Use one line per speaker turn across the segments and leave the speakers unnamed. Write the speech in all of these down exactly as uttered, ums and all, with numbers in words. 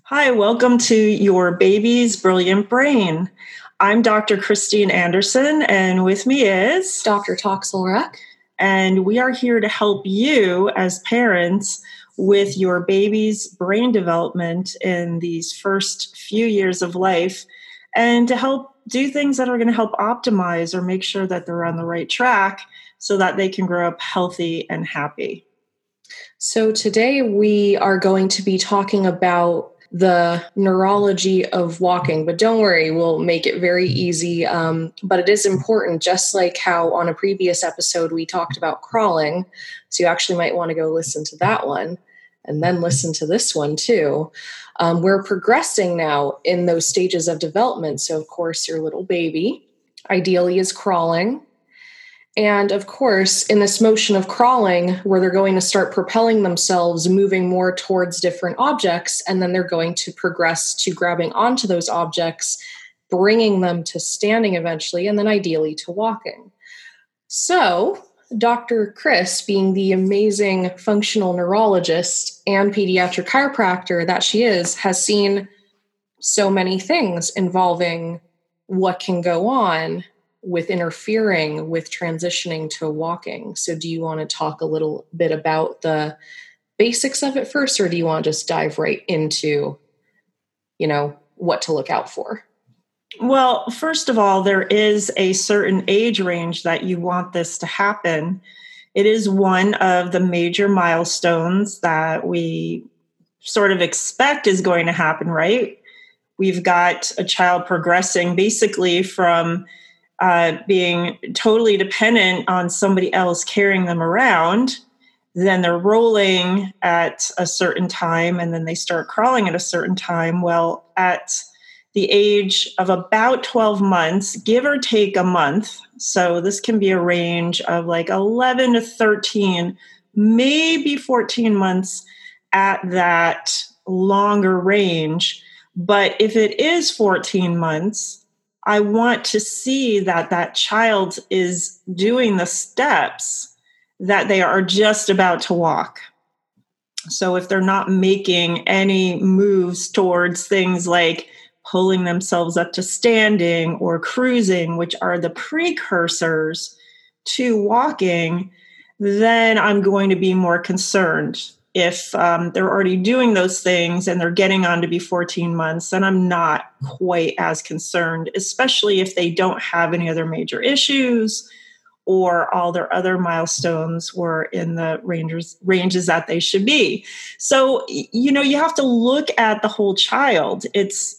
Hi, welcome to Your Baby's Brilliant Brain. I'm Doctor Christine Anderson, and with me is
Doctor Toxelruck.
And we are here to help you as parents with your baby's brain development in these first few years of life and to help do things that are going to help optimize or make sure that they're on the right track so that they can grow up healthy and happy.
So today we are going to be talking about the neurology of walking, but don't worry, we'll make it very easy. Um, but it is important, just like how on a previous episode we talked about crawling. So you actually might want to go listen to that one and then listen to this one too. Um, we're progressing now in those stages of development. So of course, your little baby ideally is crawling. And of course, in this motion of crawling, where they're going to start propelling themselves, moving more towards different objects, and then they're going to progress to grabbing onto those objects, bringing them to standing eventually, and then ideally to walking. So, Doctor Chris, being the amazing functional neurologist and pediatric chiropractor that she is, has seen so many things involving what can go on with interfering with transitioning to walking. So do you want to talk a little bit about the basics of it first, or do you want to just dive right into, you know, what to look out for?
Well, first of all, there is a certain age range that you want this to happen. It is one of the major milestones that we sort of expect is going to happen, right? We've got a child progressing basically from Uh, being totally dependent on somebody else carrying them around. Then they're rolling at a certain time, and then they start crawling at a certain time. Well, at the age of about twelve months, give or take a month, so this can be a range of like eleven to thirteen, maybe fourteen months at that longer range. But if it is fourteen months, I want to see that that child is doing the steps that they are just about to walk. So if they're not making any moves towards things like pulling themselves up to standing or cruising, which are the precursors to walking, then I'm going to be more concerned. If um, they're already doing those things and they're getting on to be fourteen months, then I'm not quite as concerned, especially if they don't have any other major issues or all their other milestones were in the ranges, ranges that they should be. So, you know, you have to look at the whole child. It's,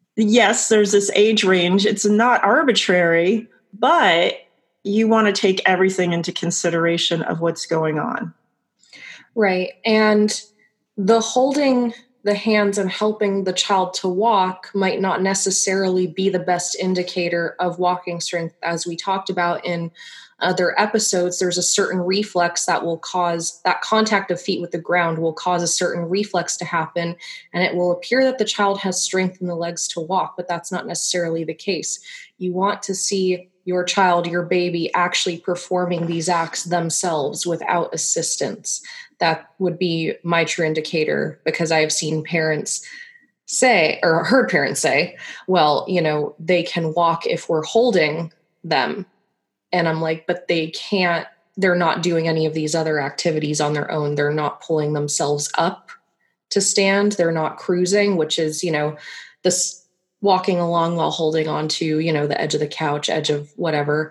yes, there's this age range. It's not arbitrary, but you want to take everything into consideration of what's going on.
Right. And the holding the hands and helping the child to walk might not necessarily be the best indicator of walking strength. As we talked about in other episodes, there's a certain reflex that will cause that contact of feet with the ground will cause a certain reflex to happen. And it will appear that the child has strength in the legs to walk, but that's not necessarily the case. You want to see your child, your baby, actually performing these acts themselves without assistance. That would be my true indicator, because I have seen parents say, or heard parents say, well, you know, they can walk if we're holding them. And I'm like, but they can't, they're not doing any of these other activities on their own. They're not pulling themselves up to stand. They're not cruising, which is, you know, this walking along while holding on to, you know, the edge of the couch, edge of whatever.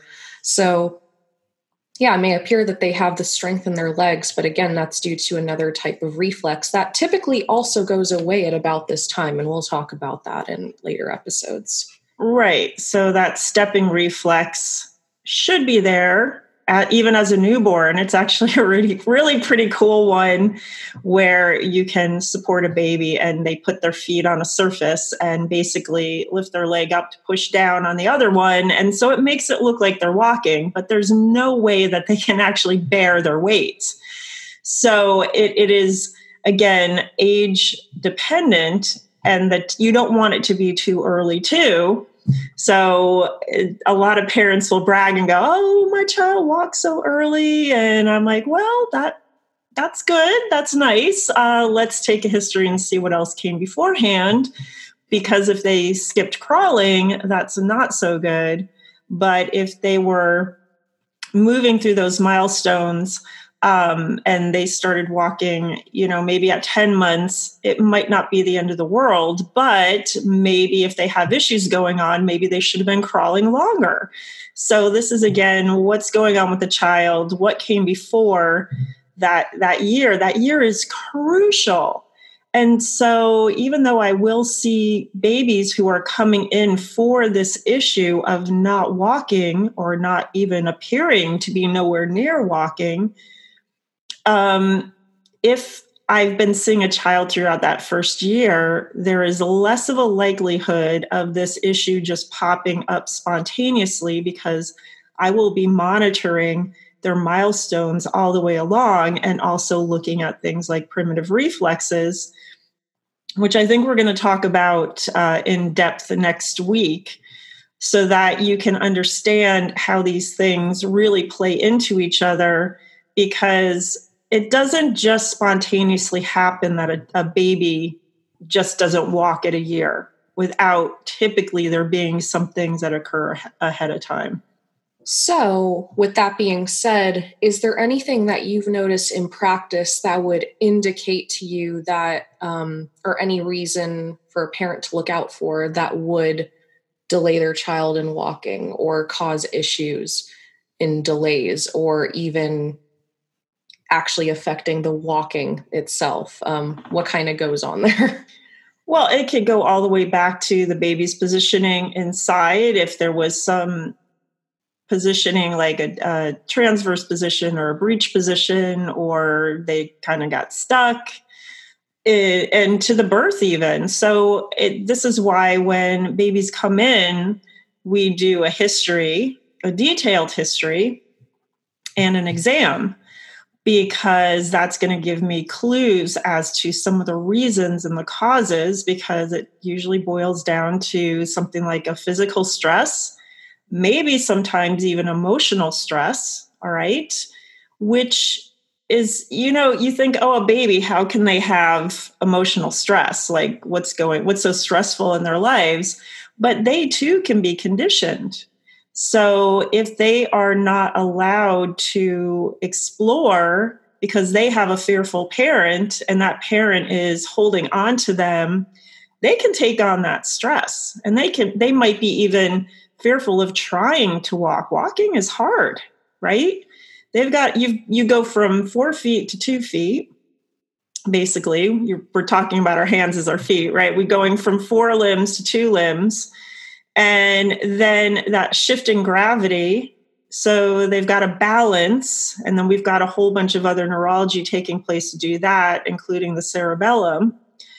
So yeah, it may appear that they have the strength in their legs, but again, that's due to another type of reflex that typically also goes away at about this time. And we'll talk about that in later episodes.
Right. So that stepping reflex should be there at, even as a newborn. It's actually a really, really pretty cool one where you can support a baby and they put their feet on a surface and basically lift their leg up to push down on the other one. And so it makes it look like they're walking, but there's no way that they can actually bear their weight. So it, it is, again, age dependent, and that you don't want it to be too early too. So a lot of parents will brag and go, oh, my child walks so early. And I'm like, well, that that's good. That's nice. Uh, let's take a history and see what else came beforehand. Because if they skipped crawling, that's not so good. But if they were moving through those milestones um, and they started walking, you know, maybe at ten months, it might not be the end of the world. But maybe if they have issues going on, maybe they should have been crawling longer. So this is, again, what's going on with the child, what came before that, that year. That year is crucial. And so even though I will see babies who are coming in for this issue of not walking or not even appearing to be nowhere near walking, um, if I've been seeing a child throughout that first year, there is less of a likelihood of this issue just popping up spontaneously because I will be monitoring their milestones all the way along and also looking at things like primitive reflexes, which I think we're going to talk about uh, in depth next week, so that you can understand how these things really play into each other, because it doesn't just spontaneously happen that a, a baby just doesn't walk at a year without typically there being some things that occur ahead of time.
So, with that being said, is there anything that you've noticed in practice that would indicate to you that, um, or any reason for a parent to look out for that would delay their child in walking or cause issues in delays or even actually affecting the walking itself? Um, what kind of goes on there?
Well, it could go all the way back to the baby's positioning inside. If there was some positioning like a, a transverse position or a breech position, or they kind of got stuck, it, and to the birth even. So it, this is why when babies come in, we do a history, a detailed history, and an exam, because that's going to give me clues as to some of the reasons and the causes, because it usually boils down to something like a physical stress, maybe sometimes even emotional stress, all right, which is, you know, you think, oh, a baby, how can they have emotional stress? Like what's going, what's so stressful in their lives? But they too can be conditioned. So if they are not allowed to explore because they have a fearful parent and that parent is holding on to them, they can take on that stress, and they can, they might be even fearful of trying to walk. Walking is hard, right? They've got, you you go from four feet to two feet. Basically, you're, we're talking about our hands as our feet, right? We're going from four limbs to two limbs. And then that shift in gravity. So they've got a balance. And then we've got a whole bunch of other neurology taking place to do that, including the cerebellum.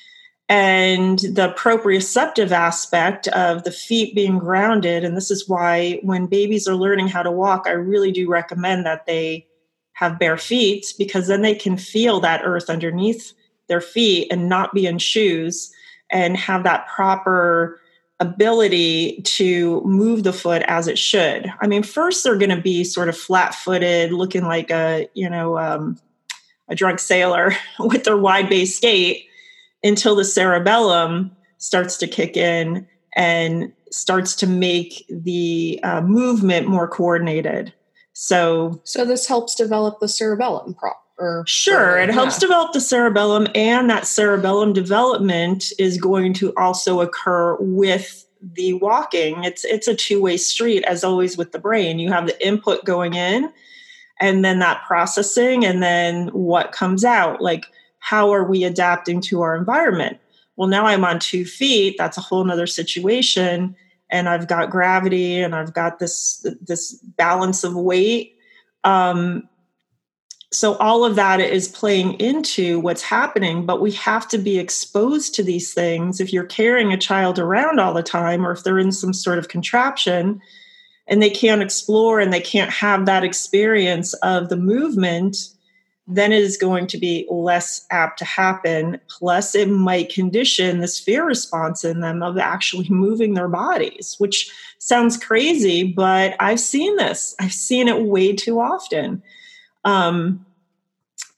And the proprioceptive aspect of the feet being grounded. And this is why when babies are learning how to walk, I really do recommend that they have bare feet, because then they can feel that earth underneath their feet and not be in shoes and have that proper ability to move the foot as it should. I mean, first they're going to be sort of flat-footed, looking like a, you know, um, a drunk sailor with their wide-base gait, until the cerebellum starts to kick in and starts to make the uh, movement more coordinated. So,
so this helps develop the cerebellum prop. Or
sure,
or,
it helps
yeah.
develop the cerebellum, and that cerebellum development is going to also occur with the walking. It's it's a two-way street, as always with the brain. You have the input going in, and then that processing, and then what comes out. Like, how are we adapting to our environment? Well, now I'm on two feet. That's a whole nother situation. And I've got gravity and I've got this, this balance of weight. Um, so all of that is playing into what's happening, but we have to be exposed to these things. If you're carrying a child around all the time, or if they're in some sort of contraption and they can't explore and they can't have that experience of the movement, then it is going to be less apt to happen. Plus, it might condition this fear response in them of actually moving their bodies, which sounds crazy, but I've seen this. I've seen it way too often. Um,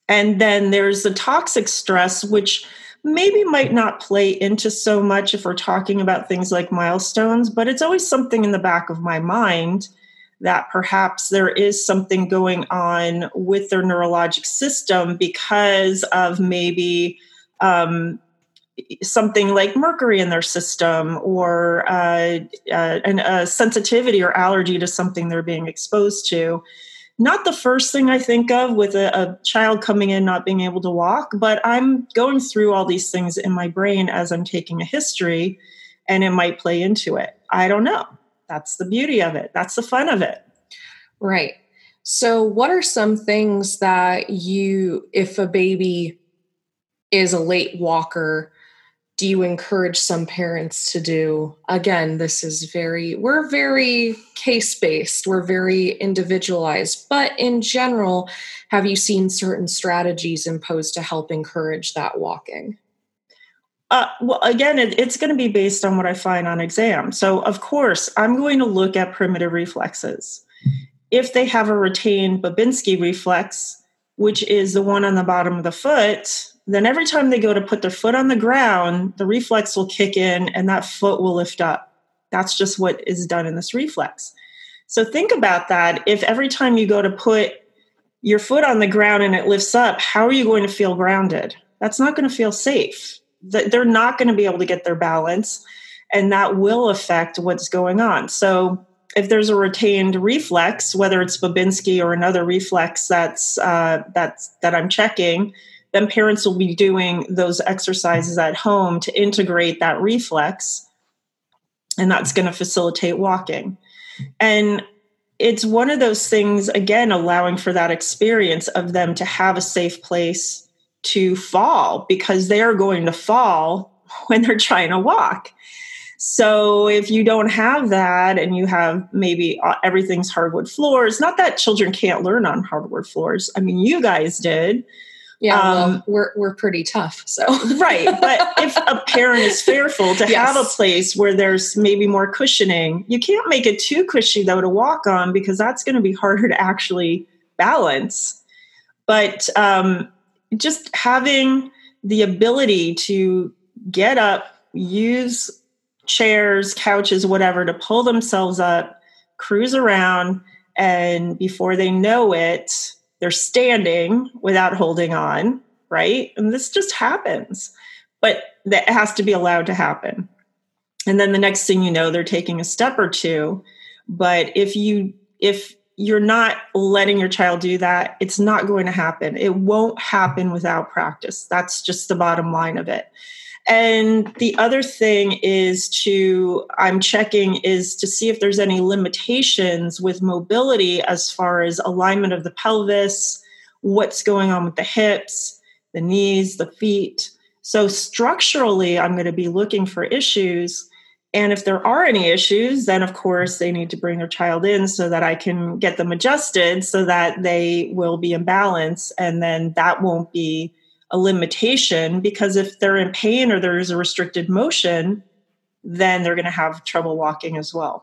And then there's the toxic stress, which maybe might not play into so much if we're talking about things like milestones, but it's always something in the back of my mind that perhaps there is something going on with their neurologic system because of maybe um, something like mercury in their system, or uh, uh, an, a sensitivity or allergy to something they're being exposed to. Not the first thing I think of with a, a child coming in not being able to walk, but I'm going through all these things in my brain as I'm taking a history, and it might play into it. I don't know. That's the beauty of it. That's the fun of it.
Right. So what are some things that you, if a baby is a late walker, do you encourage some parents to do? Again, this is very, we're very case-based, we're very individualized, but in general, have you seen certain strategies imposed to help encourage that walking?
Uh, well, again, it, it's going to be based on what I find on exam. So, of course, I'm going to look at primitive reflexes. If they have a retained Babinski reflex, which is the one on the bottom of the foot, then every time they go to put their foot on the ground, the reflex will kick in and that foot will lift up. That's just what is done in this reflex. So think about that. If every time you go to put your foot on the ground and it lifts up, how are you going to feel grounded? That's not going to feel safe. They're not going to be able to get their balance, and that will affect what's going on. So if there's a retained reflex, whether it's Babinski or another reflex that's uh, that's that I'm checking, then parents will be doing those exercises at home to integrate that reflex, and that's going to facilitate walking. And it's one of those things, again, allowing for that experience of them to have a safe place to fall, because they are going to fall when they're trying to walk. So if you don't have that, and you have maybe everything's hardwood floors, not that children can't learn on hardwood floors. I mean, you guys did.
Yeah, um, well, we're we're pretty tough. So
right, but if a parent is fearful to yes. have a place where there's maybe more cushioning, you can't make it too cushy though to walk on, because that's going to be harder to actually balance. But um, just having the ability to get up, use chairs, couches, whatever, to pull themselves up, cruise around, and before they know it, they're standing without holding on, right? And this just happens, but that has to be allowed to happen. And then the next thing you know, they're taking a step or two. But if you, if you're not letting your child do that, it's not going to happen. It won't happen without practice. That's just the bottom line of it. And the other thing is to, I'm checking is to see if there's any limitations with mobility as far as alignment of the pelvis, what's going on with the hips, the knees, the feet. So structurally, I'm going to be looking for issues. And if there are any issues, then of course they need to bring their child in so that I can get them adjusted so that they will be in balance. And then that won't be a limitation, because if they're in pain or there's a restricted motion, then they're going to have trouble walking as well.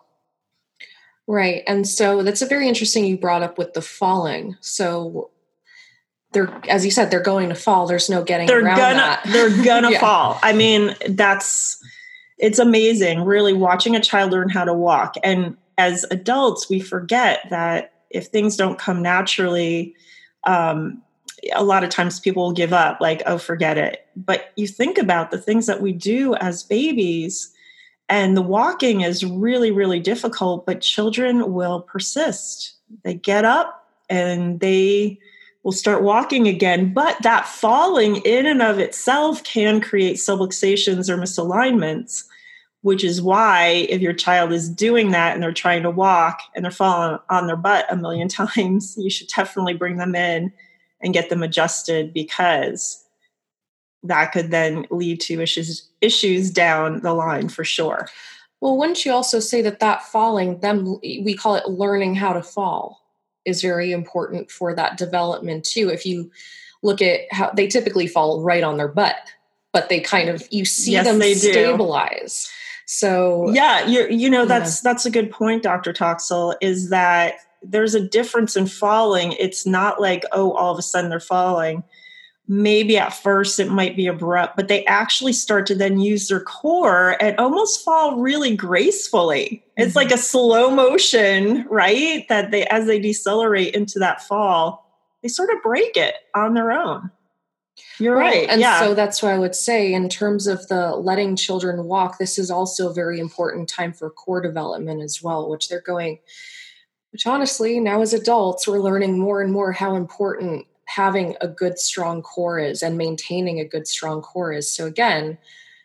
Right. And so that's a very interesting you brought up with the falling. So they're, as you said, they're going to fall. There's no getting
they're
around
gonna,
that.
They're gonna
yeah.
fall. I mean, that's, it's amazing really watching a child learn how to walk. And as adults, we forget that if things don't come naturally, um, a lot of times people will give up, like, oh, forget it. But you think about the things that we do as babies, and the walking is really, really difficult, but children will persist. They get up and they will start walking again. But that falling in and of itself can create subluxations or misalignments, which is why if your child is doing that and they're trying to walk and they're falling on their butt a million times, you should definitely bring them in and get them adjusted, because that could then lead to issues issues down the line for sure.
Well, wouldn't you also say that that falling, them, we call it learning how to fall, is very important for that development too? If you look at how they typically fall right on their butt, but they kind of, you see yes, them stabilize. Do. So
yeah, you you know, that's, yeah. that's a good point, Doctor Toxel, is that there's a difference in falling. It's not like, oh, all of a sudden they're falling. maybe at first it might be abrupt, but they actually start to then use their core and almost fall really gracefully. It's mm-hmm. like a slow motion, right? That they, as they decelerate into that fall, they sort of break it on their own. You're well, right.
And
yeah.
so that's why I would say, in terms of the letting children walk, this is also a very important time for core development as well, which they're going, which honestly, now as adults, we're learning more and more how important having a good, strong core is and maintaining a good, strong core is. So again,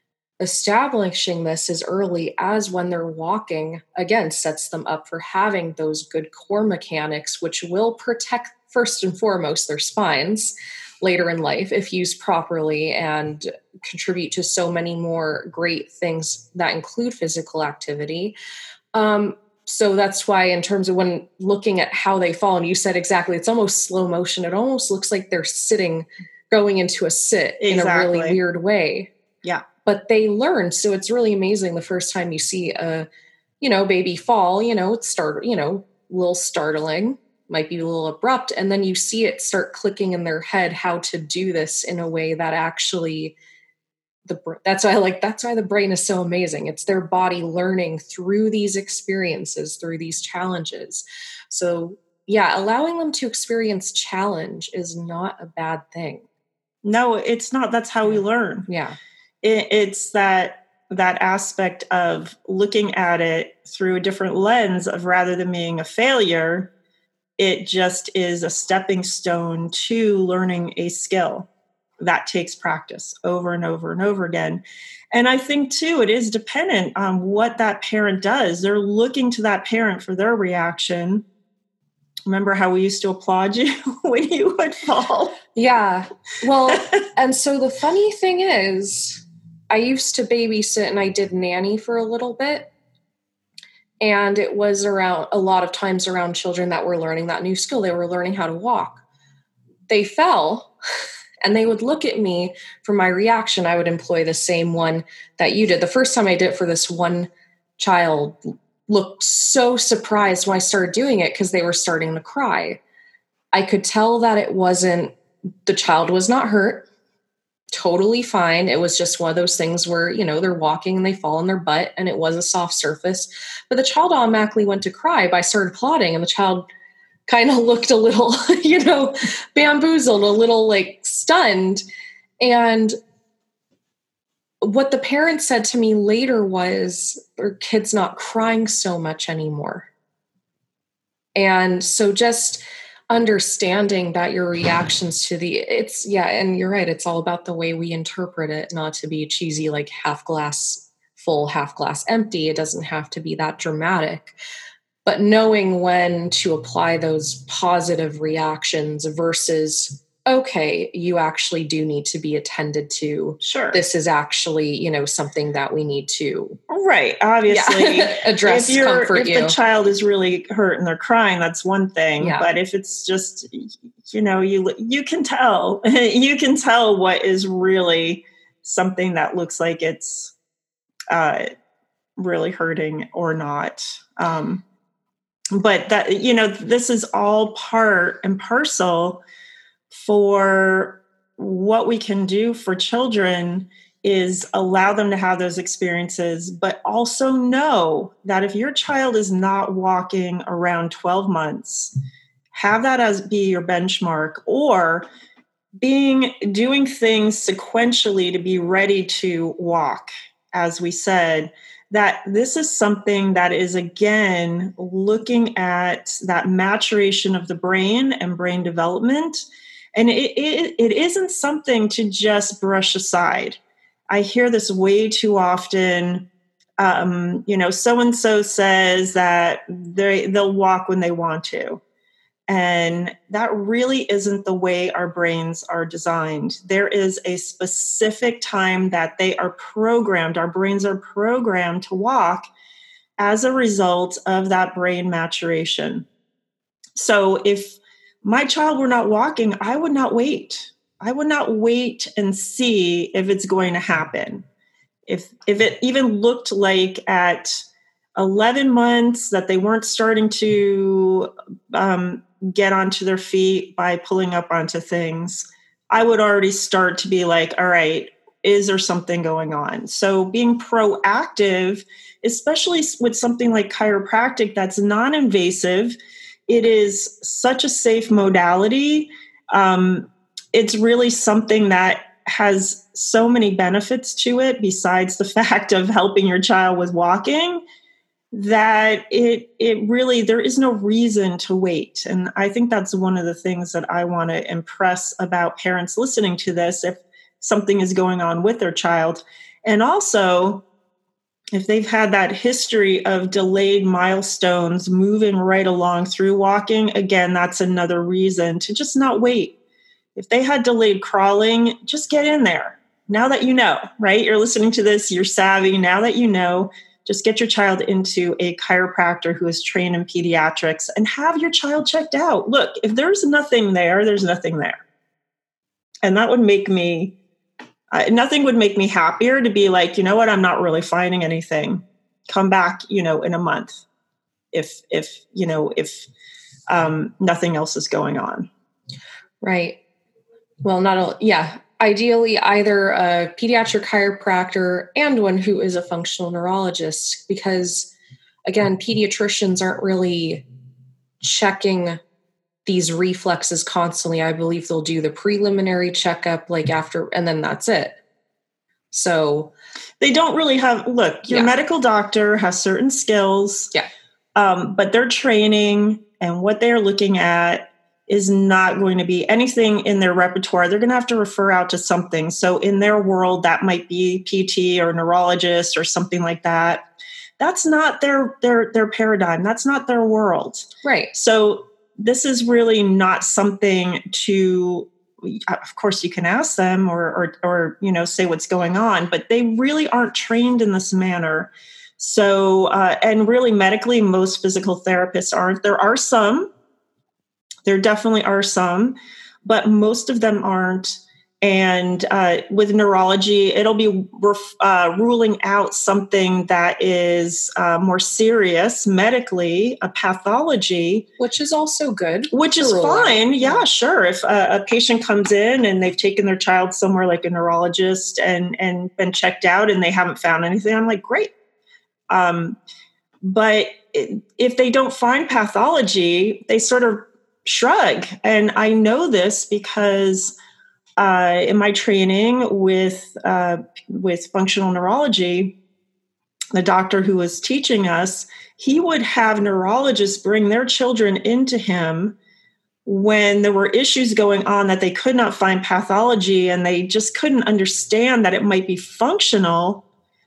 establishing this as early as when they're walking, again, sets them up for having those good core mechanics, which will protect, first and foremost, their spines later in life if used properly, and contribute to so many more great things that include physical activity. Um, So that's why, in terms of when looking at how they fall, and you said exactly, it's almost slow motion. It almost looks like they're sitting, going into a sit exactly. in a really weird way.
Yeah.
But they learn. So it's really amazing the first time you see a, you know, baby fall, you know, it's start, you know, a little startling, might be a little abrupt. And then you see it start clicking in their head how to do this in a way that actually The, that's why I like, that's why the brain is so amazing. It's their body learning through these experiences, through these challenges. So yeah, allowing them to experience challenge is not a bad thing.
No, it's not. That's how
yeah.
we learn.
Yeah.
It, it's that, that aspect of looking at it through a different lens of, rather than being a failure, it just is a stepping stone to learning a skill. That takes practice over and over and over again. And I think, too, it is dependent on what that parent does. They're looking to that parent for their reaction. Remember how we used to applaud you when you would fall?
Yeah. Well, and so the funny thing is, I used to babysit and I did nanny for a little bit. And it was around a lot of times around children that were learning that new skill. They were learning how to walk. They fell. And they would look at me for my reaction. I would employ the same one that you did. The first time I did it for this one child, looked so surprised when I started doing it because they were starting to cry. I could tell that it wasn't, the child was not hurt, totally fine. It was just one of those things where, you know, they're walking and they fall on their butt and it was a soft surface. But the child automatically went to cry, but I started applauding and the child kind of looked a little, you know, bamboozled, a little like stunned. And what the parents said to me later was, their kid's not crying so much anymore. And so just understanding that your reactions to the, it's, yeah, and you're right, it's all about the way we interpret it, not to be cheesy, like half glass full, half glass empty. It doesn't have to be that dramatic. But knowing when to apply those positive reactions versus, okay, you actually do need to be attended to.
Sure.
This is actually, you know, something that we need to.
Right. Obviously.
Yeah. Address,
if you're,
comfort
if
you.
the child is really hurt and they're crying, that's one thing.
Yeah.
But if it's just, you know, you, you can tell, you can tell what is really something that looks like it's uh, really hurting or not. Um, But that, you know, this is all part and parcel for what we can do for children is allow them to have those experiences, but also know that if your child is not walking around twelve months, have that as be your benchmark, or being doing things sequentially to be ready to walk, as we said. That this is something that is, again, looking at that maturation of the brain and brain development. And it, it, it isn't something to just brush aside. I hear this way too often. Um, you know, so-and-so says that they, they'll walk when they want to. And that really isn't the way our brains are designed. There is a specific time that they are programmed, our brains are programmed to walk as a result of that brain maturation. So if my child were not walking, I would not wait. I would not wait and see if it's going to happen. If if it even looked like at eleven months that they weren't starting to um, get onto their feet by pulling up onto things, I would already start to be like, all right, is there something going on? So being proactive, especially with something like chiropractic that's non-invasive, it is such a safe modality. Um, it's really something that has so many benefits to it besides the fact of helping your child with walking, that it it really, there is no reason to wait. And I think that's one of the things that I want to impress about parents listening to this, if something is going on with their child. And also, if they've had that history of delayed milestones moving right along through walking, again, that's another reason to just not wait. If they had delayed crawling, just get in there. Now that you know, right? You're listening to this, you're savvy. Now that you know, just get your child into a chiropractor who is trained in pediatrics and have your child checked out. Look, if there's nothing there, there's nothing there. And that would make me, uh, nothing would make me happier to be like, you know what, I'm not really finding anything. Come back, you know, in a month if, if, you know, if um, nothing else is going on.
Right. Well, not all, yeah. Ideally, either a pediatric chiropractor and one who is a functional neurologist, because again, pediatricians aren't really checking these reflexes constantly. I believe they'll do the preliminary checkup like after, and then that's it. So
they don't really have, look, your yeah. medical doctor has certain skills,
yeah,
um, but their training and what they're looking at is not going to be anything in their repertoire. They're going to have to refer out to something. So in their world, that might be P T or neurologist or something like that. That's not their their their paradigm. That's not their world.
Right.
So this is really not something to, of course you can ask them or or or you know, say what's going on, but they really aren't trained in this manner. So uh, and really medically, most physical therapists aren't. There are some. There definitely are some, but most of them aren't. And uh, with neurology, it'll be ref- uh, ruling out something that is uh, more serious medically, a pathology.
Which is also good.
Which is fine. Yeah, yeah, sure. If a, a patient comes in and they've taken their child somewhere like a neurologist and, and been checked out and they haven't found anything, I'm like, great. Um, but if they don't find pathology, they sort of shrug. And I know this because uh, in my training with uh, with functional neurology, the doctor who was teaching us, he would have neurologists bring their children into him when there were issues going on that they could not find pathology and they just couldn't understand that it might be functional,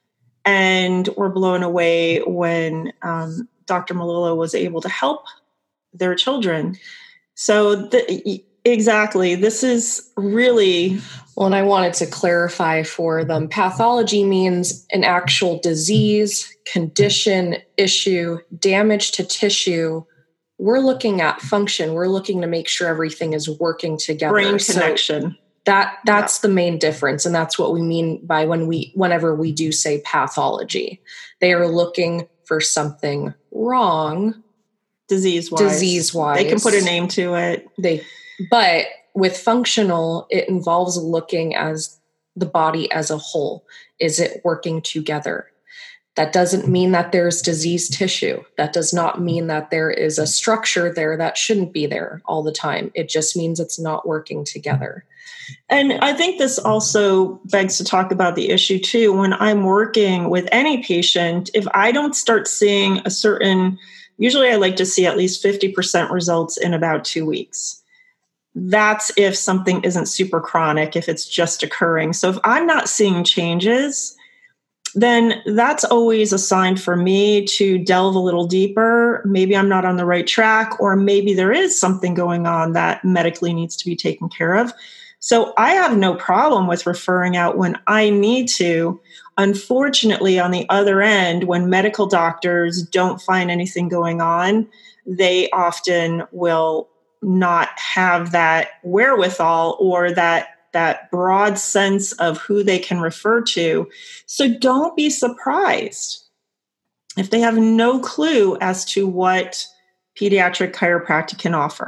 and were blown away when um, Doctor Malillo was able to help their children. So the, exactly, this is really...
Well, and I wanted to clarify for them, pathology means an actual disease, condition, issue, damage to tissue. We're looking at function. We're looking to make sure everything is working together.
Brain connection.
So that that's yeah. the main difference. And that's what we mean by when we, whenever we do say pathology. They are looking for something wrong.
Disease-wise.
Disease-wise.
They can put a name to it.
They, but with functional, it involves looking as the body as a whole. Is it working together? That doesn't mean that there's diseased tissue. That does not mean that there is a structure there that shouldn't be there all the time. It just means it's not working together.
And I think this also begs to talk about the issue too. When I'm working with any patient, if I don't start seeing a certain... Usually I like to see at least fifty percent results in about two weeks. That's if something isn't super chronic, if it's just occurring. So if I'm not seeing changes, then that's always a sign for me to delve a little deeper. Maybe I'm not on the right track, or maybe there is something going on that medically needs to be taken care of. So I have no problem with referring out when I need to. Unfortunately, on the other end, when medical doctors don't find anything going on, they often will not have that wherewithal or that, that broad sense of who they can refer to. So don't be surprised if they have no clue as to what pediatric chiropractic can offer.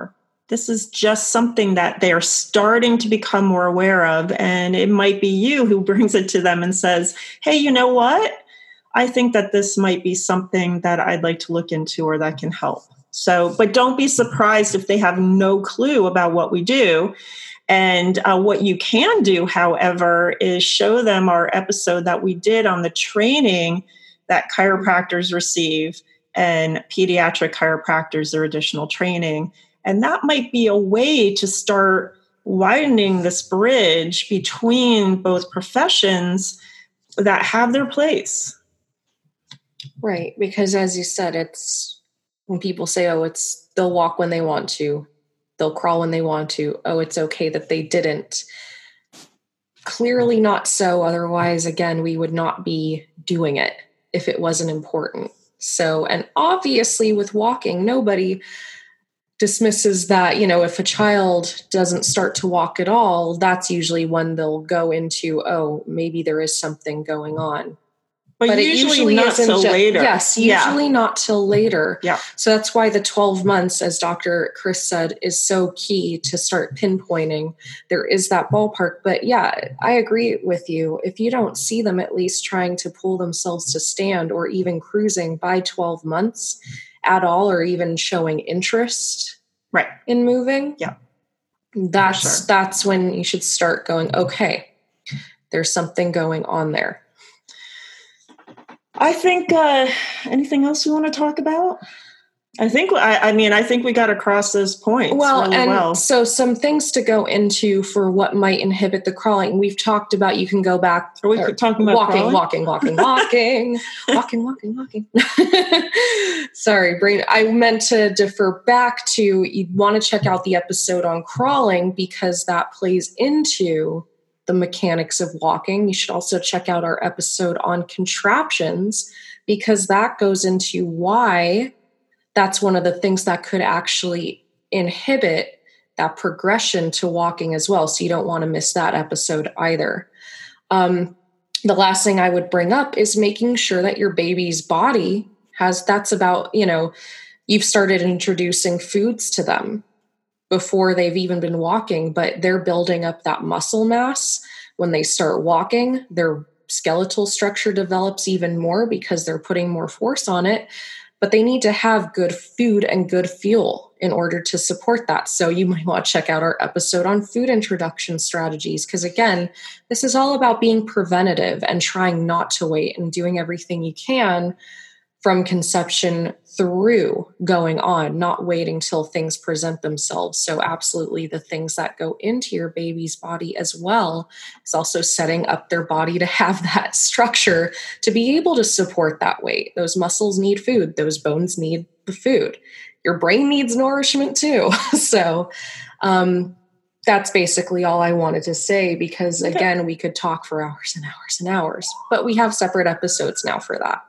This is just something that they are starting to become more aware of. And it might be you who brings it to them and says, hey, you know what? I think that this might be something that I'd like to look into or that can help. So, but don't be surprised if they have no clue about what we do. And uh, what you can do, however, is show them our episode that we did on the training that chiropractors receive and pediatric chiropractors, their additional training. And that might be a way to start widening this bridge between both professions that have their place.
Right. Because as you said, it's when people say, oh, it's they'll walk when they want to. They'll crawl when they want to. Oh, it's okay that they didn't. Clearly not so. Otherwise, again, we would not be doing it if it wasn't important. So, and obviously with walking, nobody dismisses that, you know, if a child doesn't start to walk at all, that's usually when they'll go into, oh, maybe there is something going on.
But, but usually, usually not till ju- later.
Yes, usually yeah. not till later.
Yeah.
So that's why the twelve months, as Doctor Chris said, is so key to start pinpointing. There is that ballpark. But yeah, I agree with you. If you don't see them at least trying to pull themselves to stand or even cruising by twelve months at all, or even showing interest
right.
in moving,
yeah,
that's
sure.
that's when you should start going, okay, there's something going on there.
I think, uh, anything else you want to talk about? I think, I, I mean, I think we got across those points
well,
really
and
well.
So some things to go into for what might inhibit the crawling. We've talked about, you can go back.
Are we talking about
walking,
crawling?
walking, walking, walking, walking, walking, walking. Sorry, brain. I meant to defer back to, you want to check out the episode on crawling because that plays into the mechanics of walking. You should also check out our episode on contraptions because that goes into why that's one of the things that could actually inhibit that progression to walking as well. So you don't want to miss that episode either. Um, the last thing I would bring up is making sure that your baby's body has, that's about, you know, you've started introducing foods to them before they've even been walking, but they're building up that muscle mass. When they start walking, their skeletal structure develops even more because they're putting more force on it, but they need to have good food and good fuel in order to support that. So you might want to check out our episode on food introduction strategies, because again, this is all about being preventative and trying not to wait and doing everything you can from conception through going on, not waiting till things present themselves. So absolutely the things that go into your baby's body as well is also setting up their body to have that structure to be able to support that weight. Those muscles need food. Those bones need the food. Your brain needs nourishment too. so um, that's basically all I wanted to say because again, we could talk for hours and hours and hours, but we have separate episodes now for that.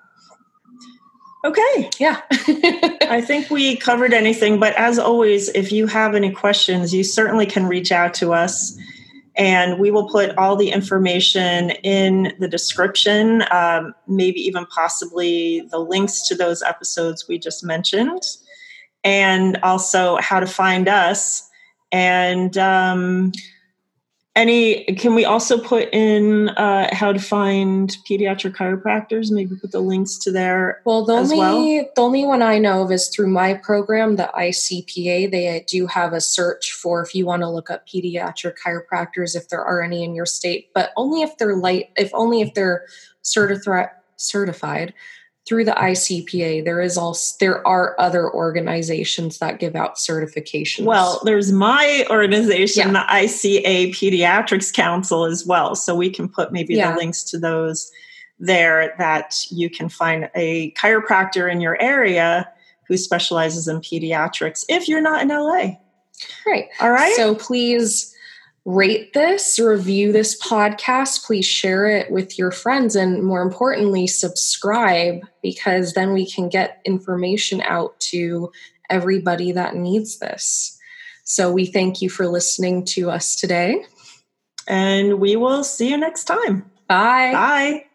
Okay.
Yeah.
I think we covered anything, but as always, if you have any questions, you certainly can reach out to us and we will put all the information in the description, um, maybe even possibly the links to those episodes we just mentioned, and also how to find us. And um, any, can we also put in uh, how to find pediatric chiropractors? Maybe put the links to there.
Well, the
as
only
well?
the only one I know of is through my program, the I C P A. They do have a search for if you want to look up pediatric chiropractors, if there are any in your state, but only if they're light, if only if they're certified certified through the I C P A. There is also there are other organizations that give out certifications.
Well, there's my organization,
Yeah.
the I C A Pediatrics Council as well. So we can put maybe
Yeah.
the links to those there that you can find a chiropractor in your area who specializes in pediatrics if you're not in L A.
Right.
All right.
So please rate this, review this podcast. Please share it with your friends. And more importantly, subscribe because then we can get information out to everybody that needs this. So we thank you for listening to us today.
And we will see you next time.
Bye.
Bye.